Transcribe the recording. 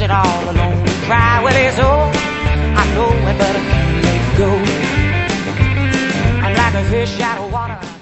sit all alone and cry. Well, it's all I know, but I can't let go. I'm like a fish out of water.